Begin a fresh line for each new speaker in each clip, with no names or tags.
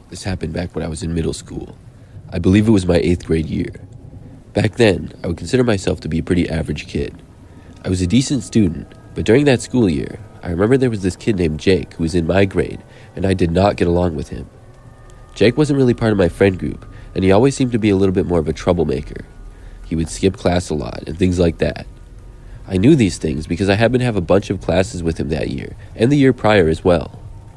This happened back when I was in middle school. I believe it was my 8th grade year. Back then, I would consider myself to be a pretty average kid. I was a decent student, but during that school year, I remember there was this kid named Jake who was in my grade, and I did not get along with him. Jake wasn't really part of my friend group, and he always seemed to be a little bit more of a troublemaker. He would skip class a lot and things like that. I knew these things because I happened to have a bunch of classes with him that year, and the year prior as well.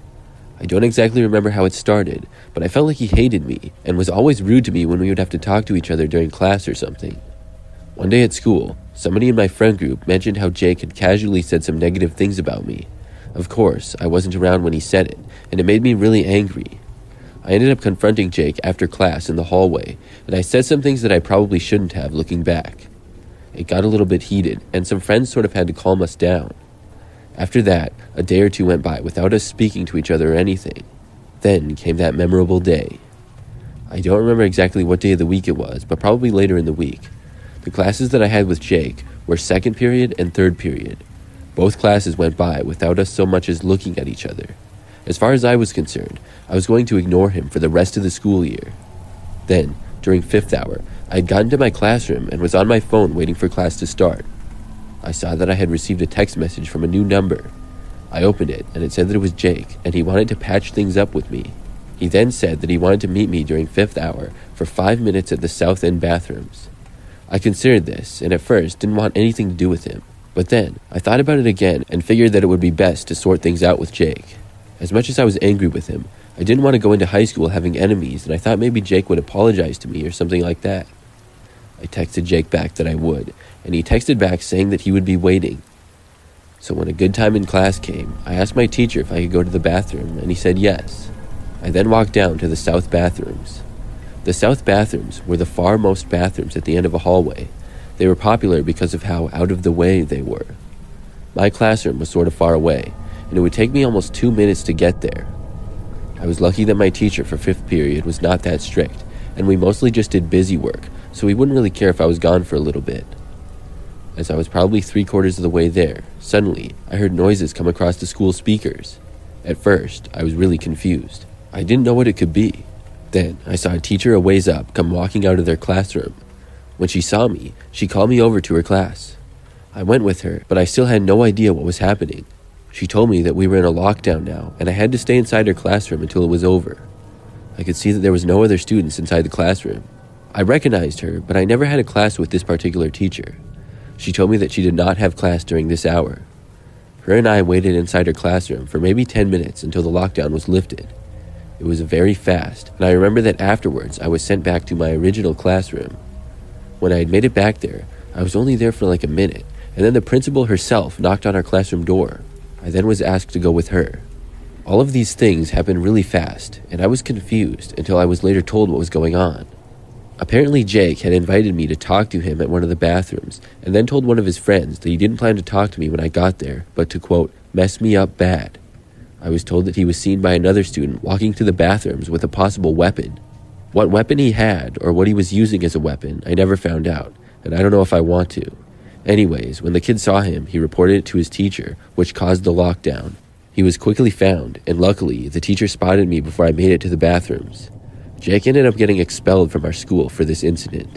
I don't exactly remember how it started, but I felt like he hated me and was always rude to me when we would have to talk to each other during class or something. One day at school, somebody in my friend group mentioned how Jake had casually said some negative things about me. Of course, I wasn't around when he said it, and it made me really angry. I ended up confronting Jake after class in the hallway, and I said some things that I probably shouldn't have looking back. It got a little bit heated, and some friends sort of had to calm us down. After that, a day or two went by without us speaking to each other or anything. Then came that memorable day. I don't remember exactly what day of the week it was, but probably later in the week. The classes that I had with Jake were 2nd period and 3rd period. Both classes went by without us so much as looking at each other. As far as I was concerned, I was going to ignore him for the rest of the school year. Then, during 5th hour, I had gotten to my classroom and was on my phone waiting for class to start. I saw that I had received a text message from a new number. I opened it, and it said that it was Jake, and he wanted to patch things up with me. He then said that he wanted to meet me during 5th hour for 5 minutes at the South End bathrooms. I considered this, and at first didn't want anything to do with him. But then, I thought about it again and figured that it would be best to sort things out with Jake. As much as I was angry with him, I didn't want to go into high school having enemies, and I thought maybe Jake would apologize to me or something like that. I texted Jake back that I would, and he texted back saying that he would be waiting. So when a good time in class came, I asked my teacher if I could go to the bathroom, and he said yes. I then walked down to the south bathrooms. The south bathrooms were the farmost bathrooms at the end of a hallway. They were popular because of how out of the way they were. My classroom was sort of far away, and it would take me almost 2 minutes to get there. I was lucky that my teacher for 5th period was not that strict, and we mostly just did busy work, so he wouldn't really care if I was gone for a little bit. As I was probably 3/4 of the way there, suddenly I heard noises come across the school speakers. At first, I was really confused. I didn't know what it could be. Then I saw a teacher a ways up come walking out of their classroom. When she saw me, she called me over to her class. I went with her, but I still had no idea what was happening. She told me that we were in a lockdown now, and I had to stay inside her classroom until it was over. I could see that there was no other students inside the classroom. I recognized her, but I never had a class with this particular teacher. She told me that she did not have class during this hour. Her and I waited inside her classroom for maybe 10 minutes until the lockdown was lifted. It was very fast, and I remember that afterwards I was sent back to my original classroom. When I had made it back there, I was only there for like a minute, and then the principal herself knocked on our classroom door. I then was asked to go with her. All of these things happened really fast, and I was confused until I was later told what was going on. Apparently Jake had invited me to talk to him at one of the bathrooms, and then told one of his friends that he didn't plan to talk to me when I got there, but to, quote, mess me up bad. I was told that he was seen by another student walking to the bathrooms with a possible weapon. What weapon he had, or what he was using as a weapon, I never found out, and I don't know if I want to. Anyways, when the kid saw him, he reported it to his teacher, which caused the lockdown. He was quickly found, and luckily, the teacher spotted me before I made it to the bathrooms. Jake ended up getting expelled from our school for this incident.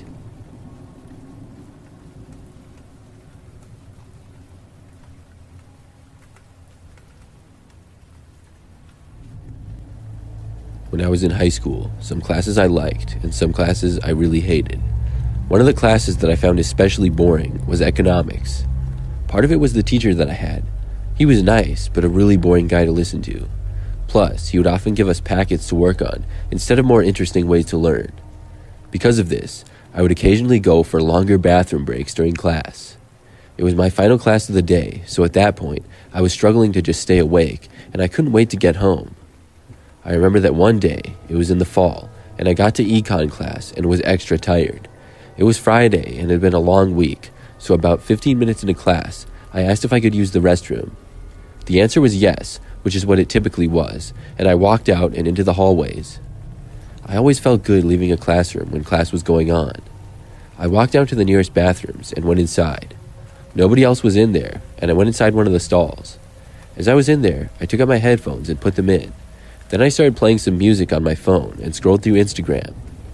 When I was in high school, some classes I liked, and some classes I really hated. One of the classes that I found especially boring was economics. Part of it was the teacher that I had. He was nice, but a really boring guy to listen to. Plus, he would often give us packets to work on, instead of more interesting ways to learn. Because of this, I would occasionally go for longer bathroom breaks during class. It was my final class of the day, so at that point, I was struggling to just stay awake, and I couldn't wait to get home. I remember that one day, it was in the fall, and I got to econ class and was extra tired. It was Friday and it had been a long week, so about 15 minutes into class, I asked if I could use the restroom. The answer was yes, which is what it typically was, and I walked out and into the hallways. I always felt good leaving a classroom when class was going on. I walked down to the nearest bathrooms and went inside. Nobody else was in there, and I went inside one of the stalls. As I was in there, I took out my headphones and put them in. Then I started playing some music on my phone and scrolled through Instagram.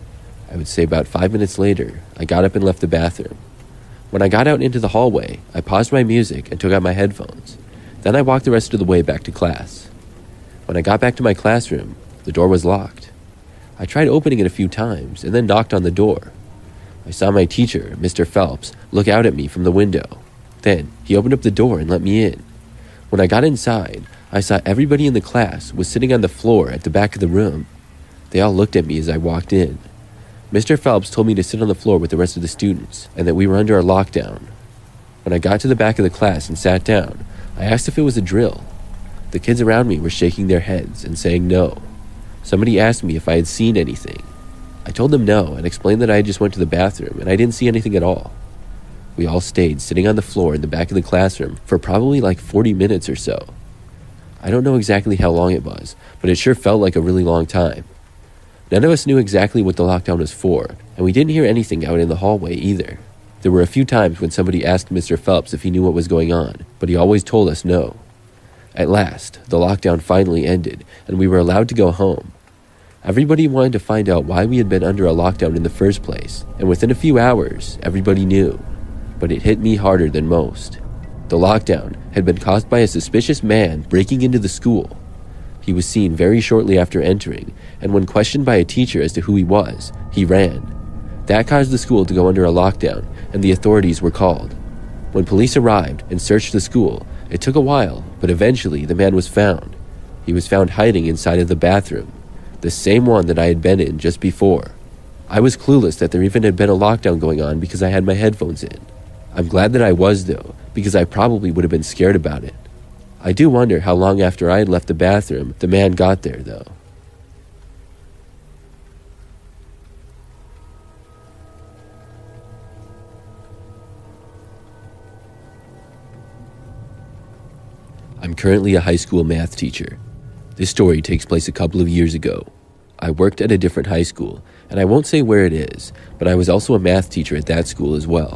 I would say about 5 minutes later, I got up and left the bathroom. When I got out into the hallway, I paused my music and took out my headphones. Then I walked the rest of the way back to class. When I got back to my classroom, the door was locked. I tried opening it a few times and then knocked on the door. I saw my teacher, Mr. Phelps, look out at me from the window. Then he opened up the door and let me in. When I got inside, I saw everybody in the class was sitting on the floor at the back of the room. They all looked at me as I walked in. Mr. Phelps told me to sit on the floor with the rest of the students and that we were under a lockdown. When I got to the back of the class and sat down, I asked if it was a drill. The kids around me were shaking their heads and saying no. Somebody asked me if I had seen anything. I told them no and explained that I just went to the bathroom and I didn't see anything at all. We all stayed sitting on the floor in the back of the classroom for probably like 40 minutes or so. I don't know exactly how long it was, but it sure felt like a really long time. None of us knew exactly what the lockdown was for, and we didn't hear anything out in the hallway either. There were a few times when somebody asked Mr. Phelps if he knew what was going on, but he always told us no. At last, the lockdown finally ended, and we were allowed to go home. Everybody wanted to find out why we had been under a lockdown in the first place, and within a few hours, everybody knew. But it hit me harder than most. The lockdown had been caused by a suspicious man breaking into the school. He was seen very shortly after entering, and when questioned by a teacher as to who he was, he ran. That caused the school to go under a lockdown, and the authorities were called. When police arrived and searched the school, it took a while, but eventually the man was found. He was found hiding inside of the bathroom, the same one that I had been in just before. I was clueless that there even had been a lockdown going on because I had my headphones in. I'm glad that I was, though, because I probably would have been scared about it. I do wonder how long after I had left the bathroom the man got there, though. I'm currently a high school math teacher. This story takes place a couple of years ago. I worked at a different high school, and I won't say where it is, but I was also a math teacher at that school as well.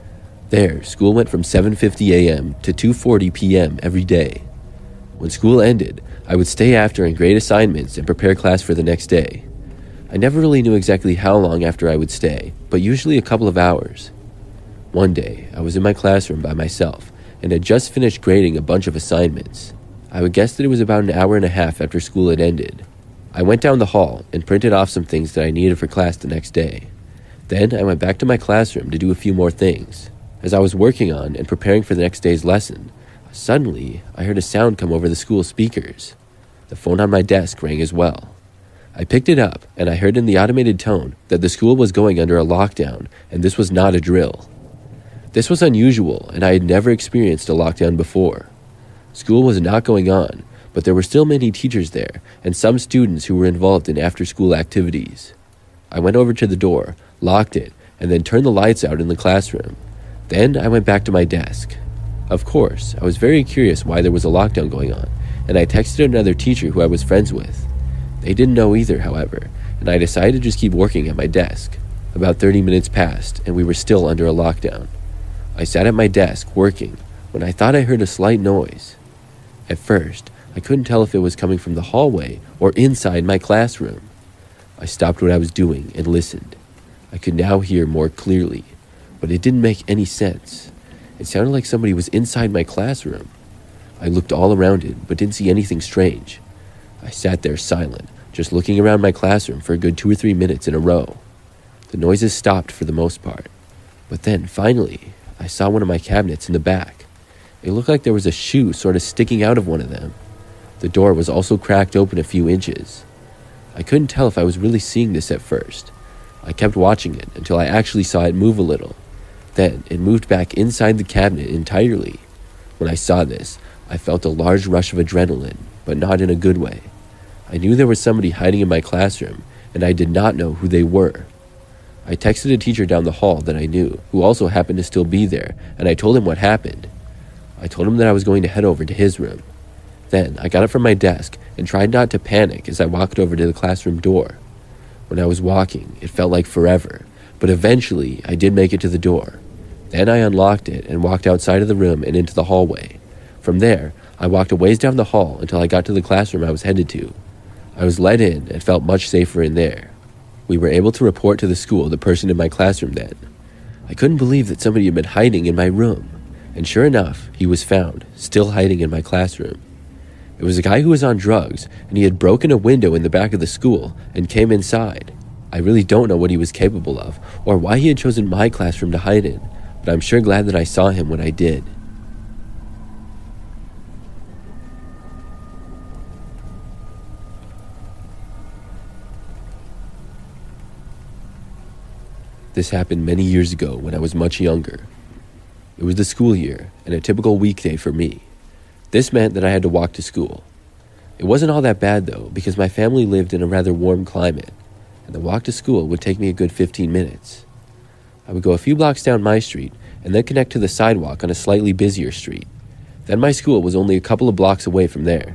There, school went from 7:50 a.m. to 2:40 p.m. every day. When school ended, I would stay after and grade assignments and prepare class for the next day. I never really knew exactly how long after I would stay, but usually a couple of hours. One day, I was in my classroom by myself and had just finished grading a bunch of assignments. I would guess that it was about an hour and a half after school had ended. I went down the hall and printed off some things that I needed for class the next day. Then I went back to my classroom to do a few more things. As I was working on and preparing for the next day's lesson, suddenly I heard a sound come over the school speakers. The phone on my desk rang as well. I picked it up and I heard in the automated tone that the school was going under a lockdown and this was not a drill. This was unusual and I had never experienced a lockdown before. School was not going on, but there were still many teachers there and some students who were involved in after-school activities. I went over to the door, locked it, and then turned the lights out in the classroom. Then I went back to my desk. Of course, I was very curious why there was a lockdown going on, and I texted another teacher who I was friends with. They didn't know either, however, and I decided to just keep working at my desk. About 30 minutes passed, and we were still under a lockdown. I sat at my desk, working, when I thought I heard a slight noise. At first, I couldn't tell if it was coming from the hallway or inside my classroom. I stopped what I was doing and listened. I could now hear more clearly, but it didn't make any sense. It sounded like somebody was inside my classroom. I looked all around it, but didn't see anything strange. I sat there silent, just looking around my classroom for a good 2 or 3 minutes in a row. The noises stopped for the most part. But then, finally, I saw one of my cabinets in the back. It looked like there was a shoe sort of sticking out of one of them. The door was also cracked open a few inches. I couldn't tell if I was really seeing this at first. I kept watching it until I actually saw it move a little. Then it moved back inside the cabinet entirely. When I saw this, I felt a large rush of adrenaline, but not in a good way. I knew there was somebody hiding in my classroom, and I did not know who they were. I texted a teacher down the hall that I knew, who also happened to still be there, and I told him what happened. I told him that I was going to head over to his room. Then I got up from my desk and tried not to panic as I walked over to the classroom door. When I was walking, it felt like forever, but eventually I did make it to the door. Then I unlocked it and walked outside of the room and into the hallway. From there, I walked a ways down the hall until I got to the classroom I was headed to. I was let in and felt much safer in there. We were able to report to the school the person in my classroom then. I couldn't believe that somebody had been hiding in my room, and sure enough, he was found, still hiding in my classroom. It was a guy who was on drugs, and he had broken a window in the back of the school and came inside. I really don't know what he was capable of, or why he had chosen my classroom to hide in, but I'm sure glad that I saw him when I did. This happened many years ago when I was much younger. It was the school year, and a typical weekday for me. This meant that I had to walk to school. It wasn't all that bad though, because my family lived in a rather warm climate, and the walk to school would take me a good 15 minutes. I would go a few blocks down my street, and then connect to the sidewalk on a slightly busier street. Then my school was only a couple of blocks away from there.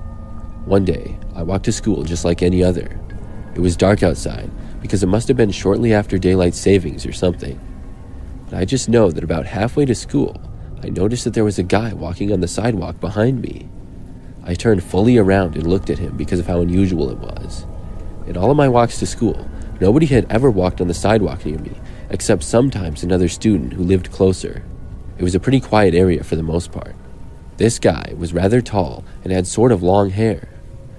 One day, I walked to school just like any other. It was dark outside, because it must have been shortly after daylight savings or something. But I just know that about halfway to school, I noticed that there was a guy walking on the sidewalk behind me. I turned fully around and looked at him because of how unusual it was. In all of my walks to school, nobody had ever walked on the sidewalk near me, except sometimes another student who lived closer. It was a pretty quiet area for the most part. This guy was rather tall and had sort of long hair.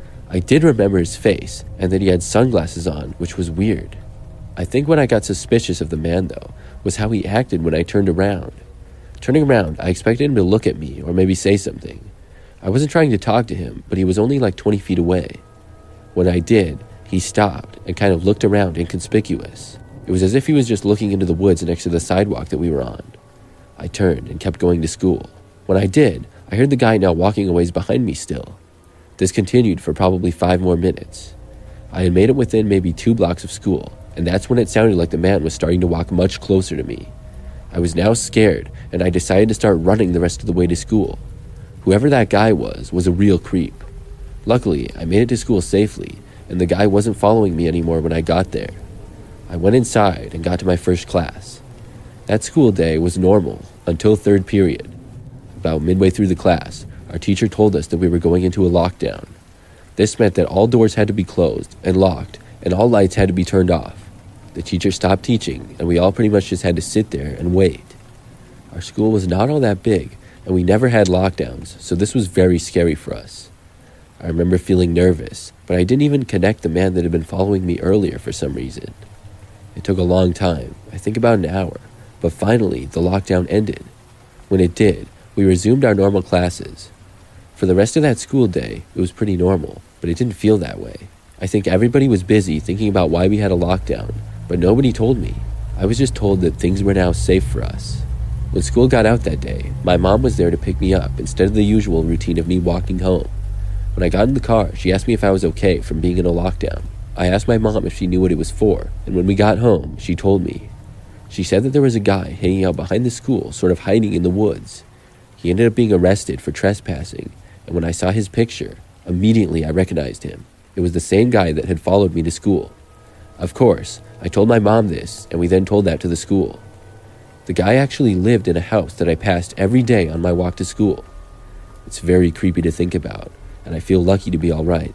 I did remember his face, and that he had sunglasses on, which was weird. I think what I got suspicious of the man, though, was how he acted when I turned around. Turning around, I expected him to look at me or maybe say something. I wasn't trying to talk to him, but he was only like 20 feet away. When I did, he stopped and kind of looked around inconspicuous. It was as if he was just looking into the woods next to the sidewalk that we were on. I turned and kept going to school. When I did, I heard the guy now walking a ways behind me still. This continued for probably 5 more minutes. I had made it within maybe 2 blocks of school, and that's when it sounded like the man was starting to walk much closer to me. I was now scared, and I decided to start running the rest of the way to school. Whoever that guy was a real creep. Luckily, I made it to school safely, and the guy wasn't following me anymore when I got there. I went inside and got to my first class. That school day was normal until 3rd period. About midway through the class, our teacher told us that we were going into a lockdown. This meant that all doors had to be closed and locked, and all lights had to be turned off. The teacher stopped teaching, and we all pretty much just had to sit there and wait. Our school was not all that big, and we never had lockdowns, so this was very scary for us. I remember feeling nervous, but I didn't even connect the man that had been following me earlier for some reason. It took a long time, I think about an hour, but finally the lockdown ended. When it did, we resumed our normal classes. For the rest of that school day, it was pretty normal, but it didn't feel that way. I think everybody was busy thinking about why we had a lockdown, but nobody told me. I was just told that things were now safe for us. When school got out that day, my mom was there to pick me up instead of the usual routine of me walking home. When I got in the car, she asked me if I was okay from being in a lockdown. I asked my mom if she knew what it was for, and when we got home, she told me. She said that there was a guy hanging out behind the school, sort of hiding in the woods. He ended up being arrested for trespassing, and when I saw his picture, immediately I recognized him. It was the same guy that had followed me to school. Of course, I told my mom this, and we then told that to the school. The guy actually lived in a house that I passed every day on my walk to school. It's very creepy to think about, and I feel lucky to be all right.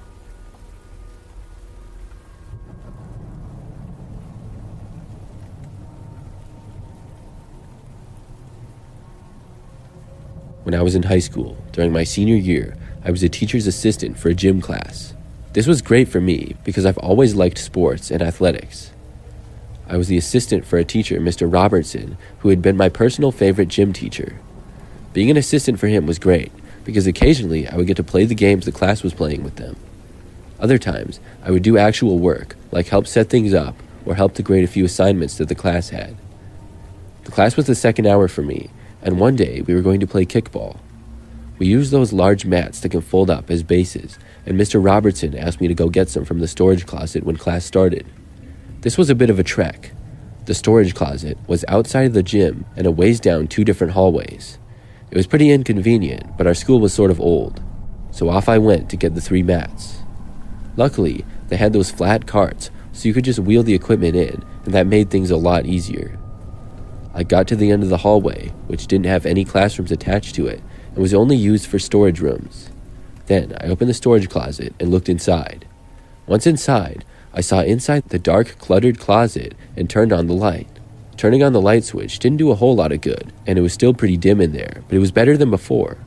When I was in high school, during my senior year, I was a teacher's assistant for a gym class. This was great for me because I've always liked sports and athletics. I was the assistant for a teacher, Mr. Robertson, who had been my personal favorite gym teacher. Being an assistant for him was great because occasionally I would get to play the games the class was playing with them. Other times, I would do actual work, like help set things up or help to grade a few assignments that the class had. The class was the second hour for me, and one day we were going to play kickball. We used those large mats that can fold up as bases, and Mr. Robertson asked me to go get some from the storage closet when class started. This was a bit of a trek. The storage closet was outside of the gym and a ways down 2 different hallways. It was pretty inconvenient, but our school was sort of old, so off I went to get the 3 mats. Luckily, they had those flat carts, so you could just wheel the equipment in, and that made things a lot easier. I got to the end of the hallway, which didn't have any classrooms attached to it, and was only used for storage rooms. Then I opened the storage closet and looked inside. Once inside, I saw inside the dark, cluttered closet and turned on the light. Turning on the light switch didn't do a whole lot of good, and it was still pretty dim in there, but it was better than before.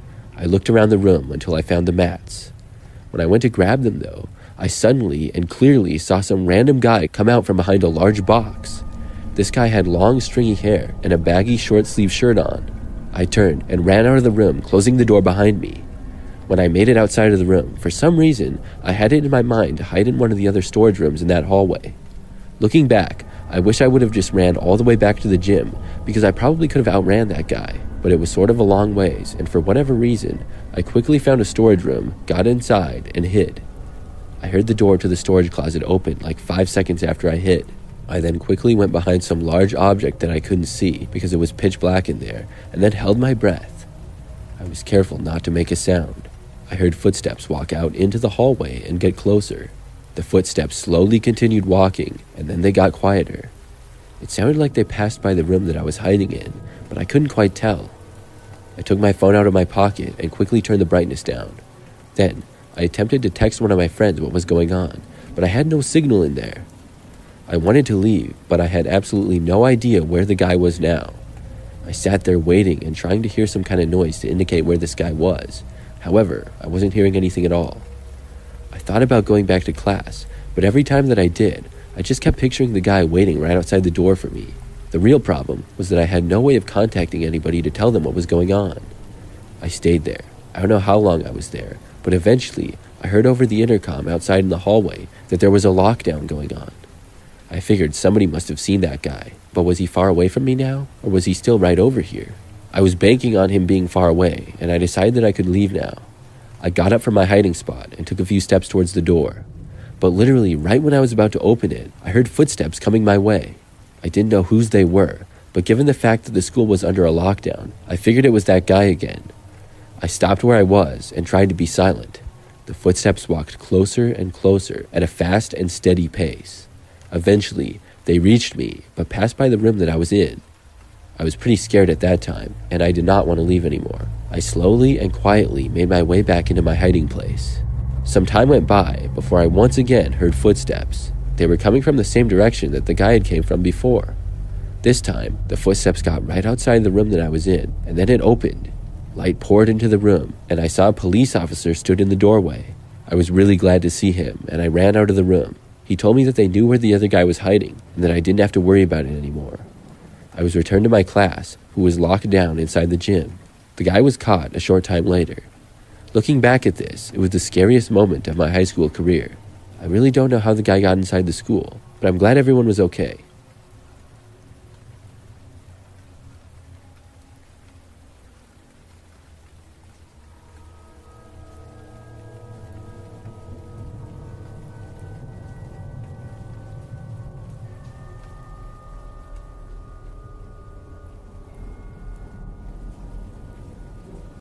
I looked around the room until I found the mats. When I went to grab them, though, I suddenly and clearly saw some random guy come out from behind a large box. This guy had long, stringy hair and a baggy, short-sleeved shirt on. I turned and ran out of the room, closing the door behind me. When I made it outside of the room, for some reason, I had it in my mind to hide in one of the other storage rooms in that hallway. Looking back, I wish I would have just ran all the way back to the gym, because I probably could have outran that guy, but it was sort of a long ways, and for whatever reason, I quickly found a storage room, got inside, and hid. I heard the door to the storage closet open like 5 seconds after I hid. I then quickly went behind some large object that I couldn't see because it was pitch black in there, and then held my breath. I was careful not to make a sound. I heard footsteps walk out into the hallway and get closer. The footsteps slowly continued walking, and then they got quieter. It sounded like they passed by the room that I was hiding in, but I couldn't quite tell. I took my phone out of my pocket and quickly turned the brightness down. Then, I attempted to text one of my friends what was going on, but I had no signal in there. I wanted to leave, but I had absolutely no idea where the guy was now. I sat there waiting and trying to hear some kind of noise to indicate where this guy was. However, I wasn't hearing anything at all. I thought about going back to class, but every time that I did, I just kept picturing the guy waiting right outside the door for me. The real problem was that I had no way of contacting anybody to tell them what was going on. I stayed there. I don't know how long I was there, but eventually I heard over the intercom outside in the hallway that there was a lockdown going on. I figured somebody must have seen that guy, but was he far away from me now, or was he still right over here? I was banking on him being far away, and I decided that I could leave now. I got up from my hiding spot and took a few steps towards the door. But literally right when I was about to open it, I heard footsteps coming my way. I didn't know whose they were, but given the fact that the school was under a lockdown, I figured it was that guy again. I stopped where I was and tried to be silent. The footsteps walked closer and closer at a fast and steady pace. Eventually, they reached me, but passed by the room that I was in. I was pretty scared at that time, and I did not want to leave anymore. I slowly and quietly made my way back into my hiding place. Some time went by before I once again heard footsteps. They were coming from the same direction that the guy had came from before. This time, the footsteps got right outside the room that I was in, and then it opened. Light poured into the room, and I saw a police officer stood in the doorway. I was really glad to see him, and I ran out of the room. He told me that they knew where the other guy was hiding, and that I didn't have to worry about it anymore. I was returned to my class, who was locked down inside the gym. The guy was caught a short time later. Looking back at this, it was the scariest moment of my high school career. I really don't know how the guy got inside the school, but I'm glad everyone was okay.